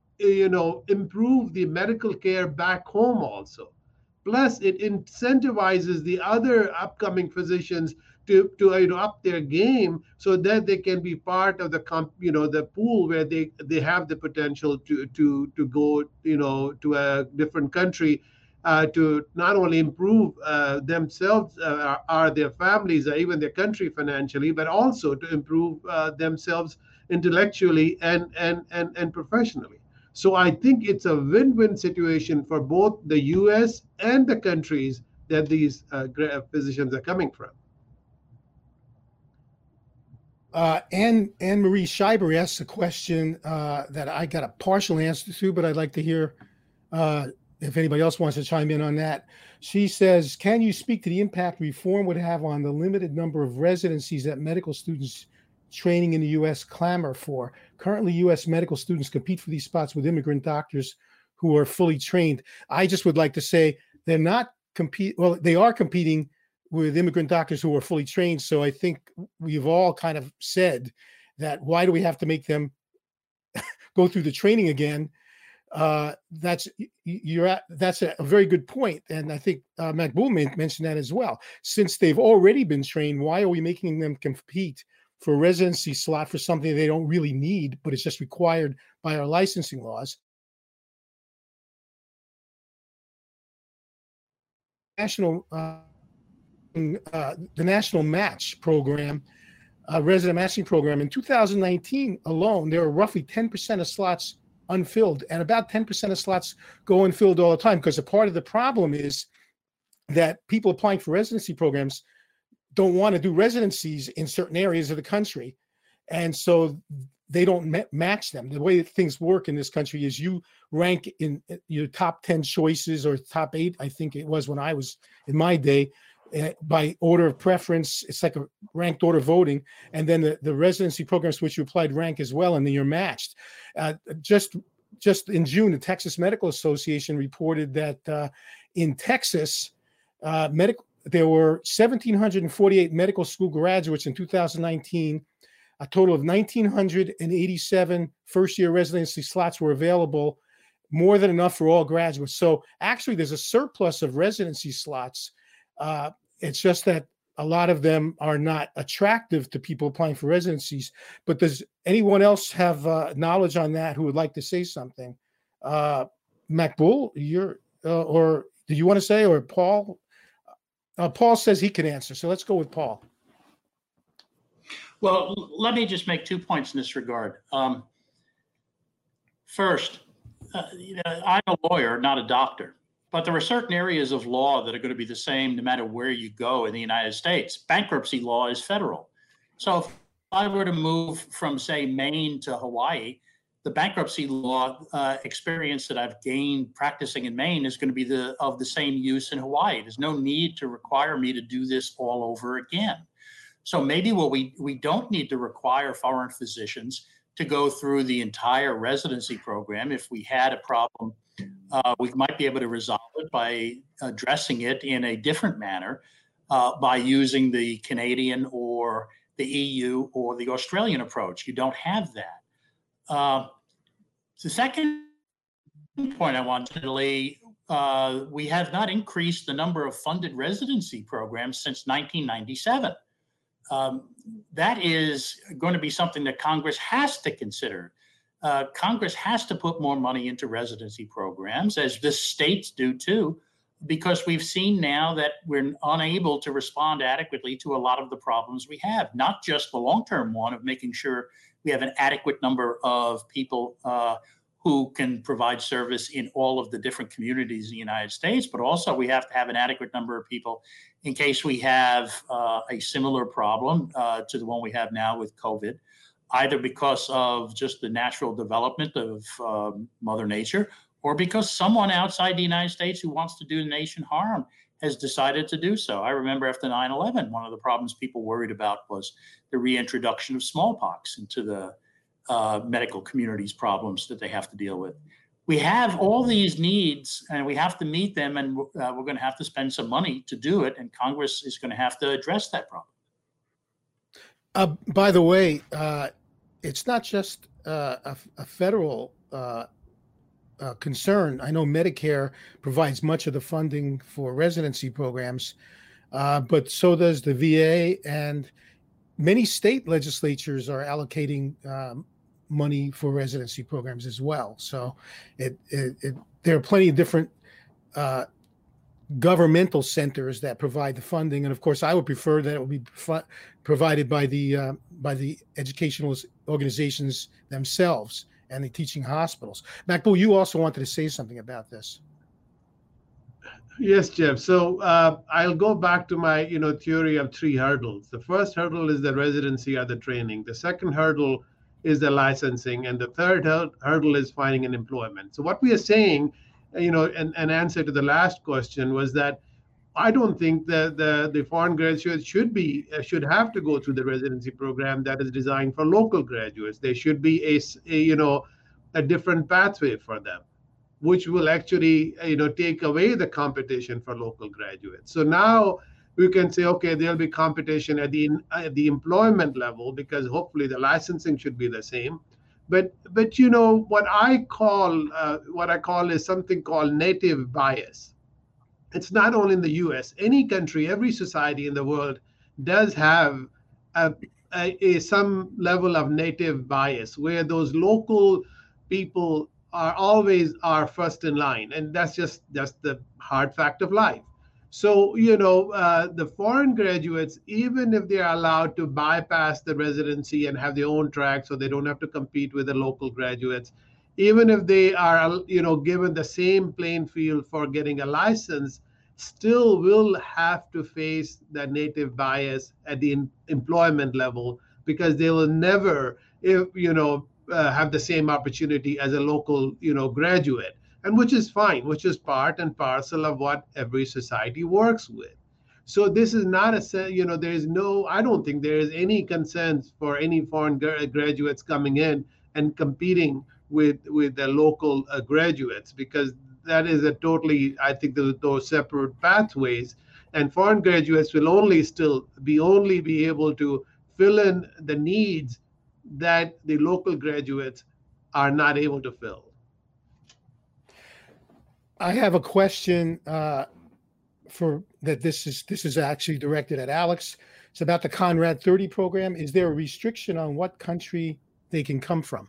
[SPEAKER 2] improve the medical care back home also. Plus it incentivizes the other upcoming physicians to up their game so that they can be part of the pool where they have the potential to go to a different country to not only improve themselves or their families or even their country financially, but also to improve themselves intellectually and professionally. So I think it's a win-win situation for both the U.S. and the countries that these physicians are coming from.
[SPEAKER 1] Anne Marie Scheiber asks a question that I got a partial answer to, but I'd like to hear if anybody else wants to chime in on that. She says, can you speak to the impact reform would have on the limited number of residencies that medical students training in the U.S. clamor for? Currently, U.S. medical students compete for these spots with immigrant doctors who are fully trained. I just would like to say they're not well, they are competing with immigrant doctors who are fully trained. So I think we've all kind of said that why do we have to make them go through the training again? That's a very good point. And I think Makbul mentioned that as well. Since they've already been trained, why are we making them compete for a residency slot for something they don't really need, but it's just required by our licensing laws? The national match program, resident matching program, in 2019 alone, there were roughly 10% of slots unfilled, and about 10% of slots go unfilled all the time, because a part of the problem is that people applying for residency programs don't want to do residencies in certain areas of the country, and so they don't match them. The way things work in this country is you rank in your top 10 choices, or top 8, I think it was when I was in my day, by order of preference. It's like a ranked order voting, and then the residency programs to which you applied rank as well, and then you're matched. Just in June, the Texas Medical Association reported that in Texas, there were 1,748 medical school graduates in 2019. A total of 1,987 first-year residency slots were available, more than enough for all graduates. So actually, there's a surplus of residency slots. It's just that a lot of them are not attractive to people applying for residencies. But does anyone else have knowledge on that who would like to say something? Makbul, or do you want to say, or Paul? Paul says he can answer, so let's go with Paul.
[SPEAKER 3] Well, let me just make 2 points in this regard. First, I'm a lawyer, not a doctor. But there are certain areas of law that are going to be the same no matter where you go in the United States. Bankruptcy law is federal. So if I were to move from, say, Maine to Hawaii, the bankruptcy law experience that I've gained practicing in Maine is going to be of the same use in Hawaii. There's no need to require me to do this all over again. So maybe what we don't need to require foreign physicians to go through the entire residency program. If we had a problem, we might be able to resolve it by addressing it in a different manner, by using the Canadian or the EU or the Australian approach. You don't have that. The second point I wanted to lay, we have not increased the number of funded residency programs since 1997. That is going to be something that Congress has to consider. Congress has to put more money into residency programs, as the states do too, because we've seen now that we're unable to respond adequately to a lot of the problems we have, not just the long-term one of making sure we have an adequate number of people who can provide service in all of the different communities in the United States, but also we have to have an adequate number of people in case we have a similar problem to the one we have now with COVID, either because of just the natural development of Mother Nature, or because someone outside the United States who wants to do the nation harm has decided to do so. I remember after 9/11, one of the problems people worried about was the reintroduction of smallpox into the medical community's problems that they have to deal with. We have all these needs and we have to meet them, and we're going to have to spend some money to do it, and Congress is going to have to address that problem.
[SPEAKER 1] By the way, it's not just a federal concern. I know Medicare provides much of the funding for residency programs, but so does the VA, and many state legislatures are allocating money for residency programs as well. So there are plenty of different governmental centers that provide the funding, and of course, I would prefer that it would be provided by the educational organizations themselves and the teaching hospitals. Makbul, you also wanted to say something about this.
[SPEAKER 2] Yes, Jeff. So I'll go back to my, theory of three hurdles. The first hurdle is the residency or the training. The second hurdle is the licensing, and the third hurdle is finding an employment. So what we are saying, an answer to the last question was that I don't think that the foreign graduates should have to go through the residency program that is designed for local graduates. There should be a different pathway for them, which will actually take away the competition for local graduates. So now we can say, okay, there'll be competition at the employment level because hopefully the licensing should be the same. But what I call is something called native bias. It's not only in the US, any country, every society in the world does have some level of native bias where those local people are first in line. And that's the hard fact of life. So, the foreign graduates, even if they're allowed to bypass the residency and have their own track so they don't have to compete with the local graduates, even if they are, given the same playing field for getting a license, still will have to face that native bias at the employment level because they will never, have the same opportunity as a local, graduate, and which is fine, which is part and parcel of what every society works with. So this is not I don't think there is any concerns for any foreign graduates coming in and competing with the local graduates, because that is I think those separate pathways, and foreign graduates will only be able to fill in the needs that the local graduates are not able to fill.
[SPEAKER 1] I have a question this is actually directed at Alex. It's about the Conrad 30 program. Is there a restriction on what country they can come from?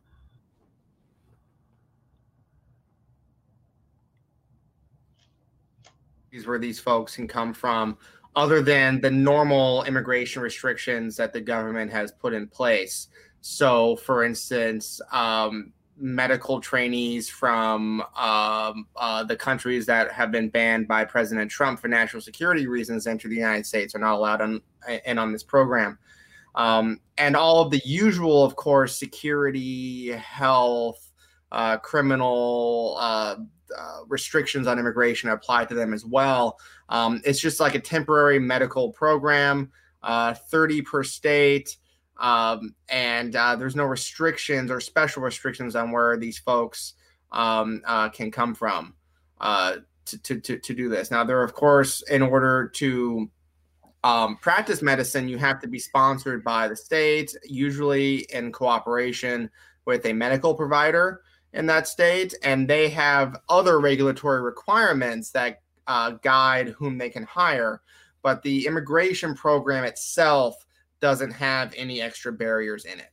[SPEAKER 4] Where these folks can come from, other than the normal immigration restrictions that the government has put in place. So, for instance, medical trainees from the countries that have been banned by President Trump for national security reasons enter the United States are not allowed on this program. And all of the usual, of course, security, health, criminal restrictions on immigration apply to them as well. It's just like a temporary medical program, 30 per state. And there's no restrictions or special restrictions on where these folks can come from to do this. Now, there, of course, in order to practice medicine, you have to be sponsored by the state, usually in cooperation with a medical provider in that state, and they have other regulatory requirements that guide whom they can hire. But the immigration program itself doesn't have any extra barriers in it.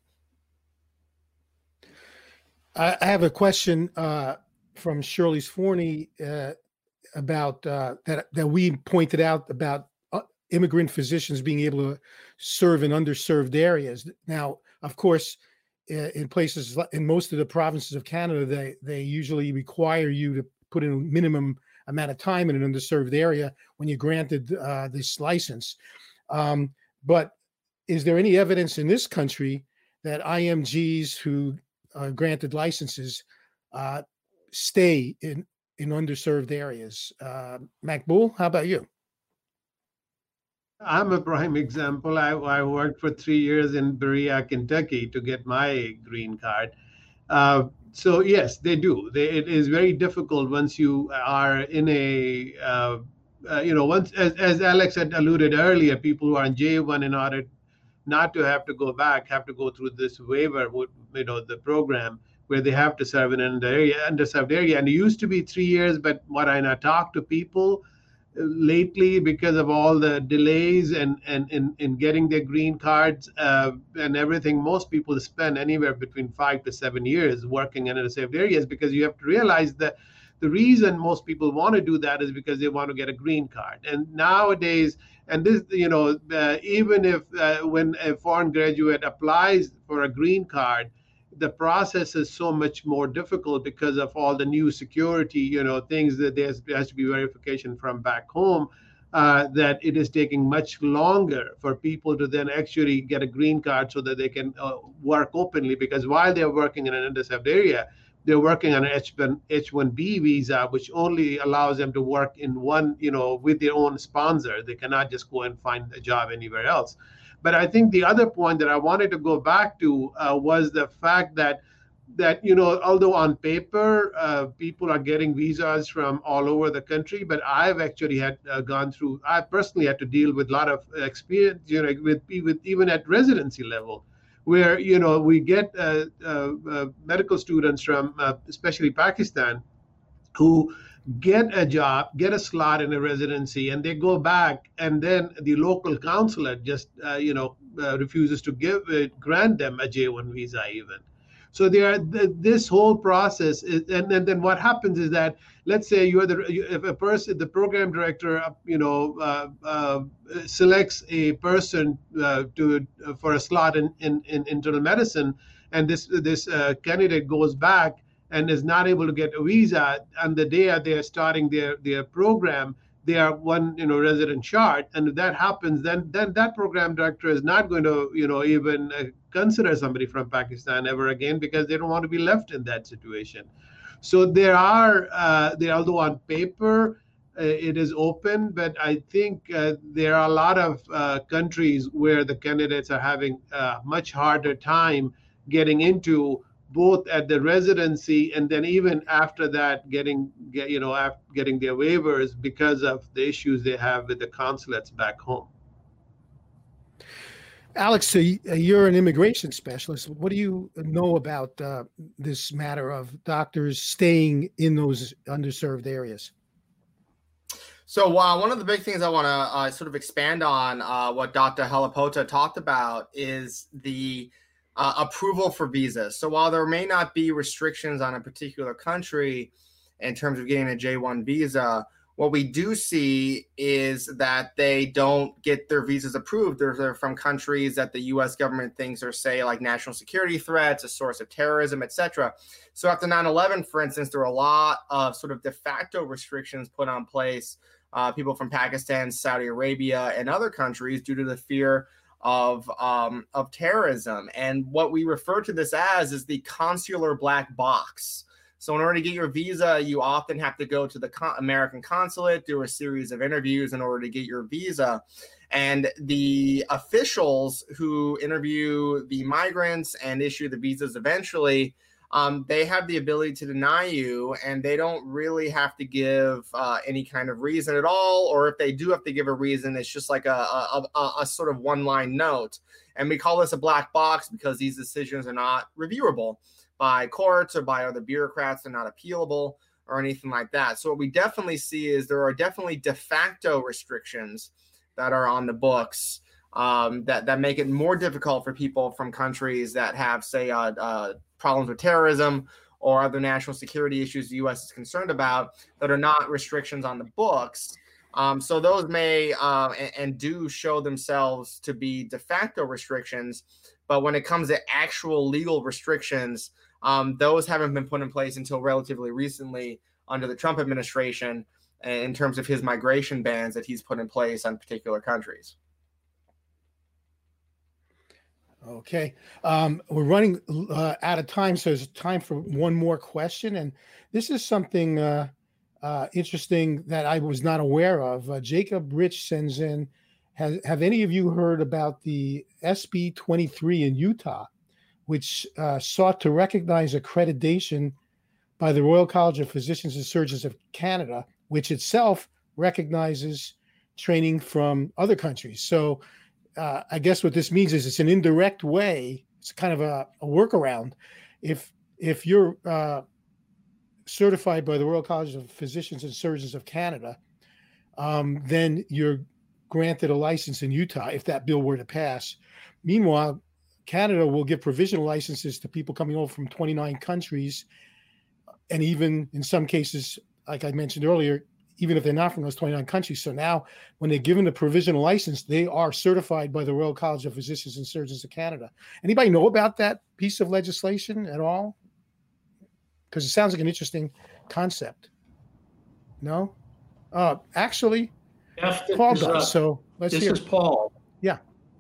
[SPEAKER 1] I have a question from Shirley Sforney about that we pointed out about immigrant physicians being able to serve in underserved areas. Now, of course, in most of the provinces of Canada, they usually require you to put in a minimum amount of time in an underserved area when you're granted this license. But is there any evidence in this country that IMGs who are granted licenses stay in underserved areas? Makbul, how about you?
[SPEAKER 2] I'm a prime example. I worked for 3 years in Berea, Kentucky to get my green card. So yes, they do. It is very difficult once you are in once, as Alex had alluded earlier, people who are on J1, in order not to have to go back, have to go through this waiver, the program where they have to serve in an underserved area. And it used to be 3 years, but when I talk to people lately, because of all the delays and in getting their green cards and everything, most people spend anywhere between 5 to 7 years working in underserved areas, because you have to realize that the reason most people want to do that is because they want to get a green card. And nowadays, and this, even if when a foreign graduate applies for a green card, the process is so much more difficult because of all the new security, things that there has to be verification from back home, that it is taking much longer for people to then actually get a green card so that they can work openly. Because while they're working in an underserved area, they're working on an H-1B visa, which only allows them to work in one, with their own sponsor. They cannot just go and find a job anywhere else. But I think the other point that I wanted to go back to was the fact that although on paper people are getting visas from all over the country, but I've actually I personally had to deal with a lot of experience, with even at residency level, where we get medical students from especially Pakistan who get a job, get a slot in a residency, and they go back, and then the local consulate just refuses to grant them a J1 visa even. So this whole process is, and then what happens is that, let's say if a person, the program director, selects a person for a slot in internal medicine, and this candidate goes back and is not able to get a visa, and the day they are starting their program, they are one resident short, and if that happens, then that program director is not going to even consider somebody from Pakistan ever again, because they don't want to be left in that situation. So there are although on paper it is open, but I think there are a lot of countries where the candidates are having a much harder time getting into, both at the residency and then even after that getting their waivers because of the issues they have with the consulates back home.
[SPEAKER 1] Alex, so you're an immigration specialist. What do you know about this matter of doctors staying in those underserved areas?
[SPEAKER 4] So one of the big things I want to sort of expand on what Dr. Halapota talked about is the approval for visas. So while there may not be restrictions on a particular country in terms of getting a J1 visa, what we do see is that they don't get their visas approved. They're from countries that the U.S. government thinks are, say, like national security threats, a source of terrorism, etc. So after 9/11, for instance, there were a lot of sort of de facto restrictions put on place, people from Pakistan, Saudi Arabia, and other countries due to the fear of terrorism. And what we refer to this as is the consular black box. So in order to get your visa, you often have to go to the American consulate, do a series of interviews in order to get your visa. And the officials who interview the migrants and issue the visas eventually, they have the ability to deny you, and they don't really have to give any kind of reason at all. Or if they do have to give a reason, it's just like a sort of one-line note. And we call this a black box because these decisions are not reviewable by courts or by other bureaucrats. They're not appealable or anything like that. So what we definitely see is there are definitely de facto restrictions that are on the books that make it more difficult for people from countries that have, say, problems with terrorism or other national security issues the U.S. is concerned about, that are not restrictions on the books. So those may and do show themselves to be de facto restrictions. But when it comes to actual legal restrictions, those haven't been put in place until relatively recently under the Trump administration in terms of his migration bans that he's put in place on particular countries.
[SPEAKER 1] Okay. We're running out of time, so there's time for one more question. And this is something interesting that I was not aware of. Jacob Rich sends in, have any of you heard about the SB 23 in Utah, which sought to recognize accreditation by the Royal College of Physicians and Surgeons of Canada, which itself recognizes training from other countries? So I guess what this means is it's an indirect way. It's kind of a workaround. If you're certified by the Royal College of Physicians and Surgeons of Canada, then you're granted a license in Utah if that bill were to pass. Meanwhile, Canada will give provisional licenses to people coming over from 29 countries. And even in some cases, like I mentioned earlier, even if they're not from those 29 countries. So now when they're given a provisional license, they are certified by the Royal College of Physicians and Surgeons of Canada. Anybody know about that piece of legislation at all? Because it sounds like an interesting concept. No? Actually,
[SPEAKER 3] Jeff,
[SPEAKER 1] Paul does. So let's hear.
[SPEAKER 3] This is Paul.
[SPEAKER 1] Yeah.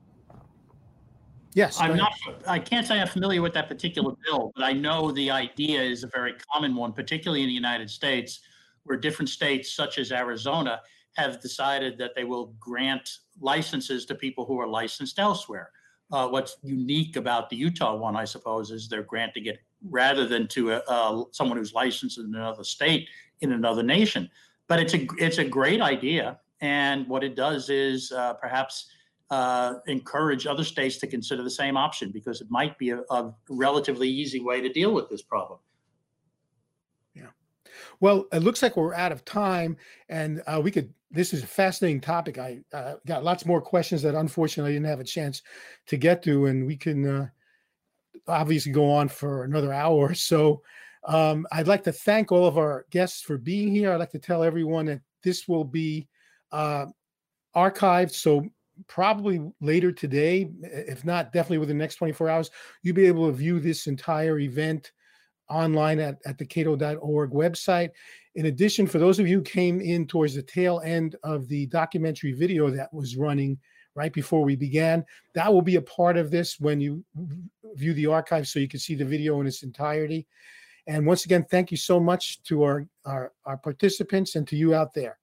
[SPEAKER 1] Yes.
[SPEAKER 5] I can't say I'm familiar with that particular bill, but I know the idea is a very common one, particularly in the United States, where different states, such as Arizona, have decided that they will grant licenses to people who are licensed elsewhere. What's unique about the Utah one, I suppose, is they're granting it rather than to someone who's licensed in another state in another nation. But it's a great idea, and what it does is perhaps encourage other states to consider the same option, because it might be a relatively easy way to deal with this problem.
[SPEAKER 1] Yeah. Well, it looks like we're out of time, and this is a fascinating topic. I got lots more questions that unfortunately I didn't have a chance to get to, and we can obviously go on for another hour or so. I'd like to thank all of our guests for being here. I'd like to tell everyone that this will be archived, so probably later today, if not definitely within the next 24 hours, you'll be able to view this entire event online at the cato.org website. In addition, for those of you who came in towards the tail end of the documentary video that was running right before we began, that will be a part of this when you view the archive, so you can see the video in its entirety. And once again, thank you so much to our participants and to you out there.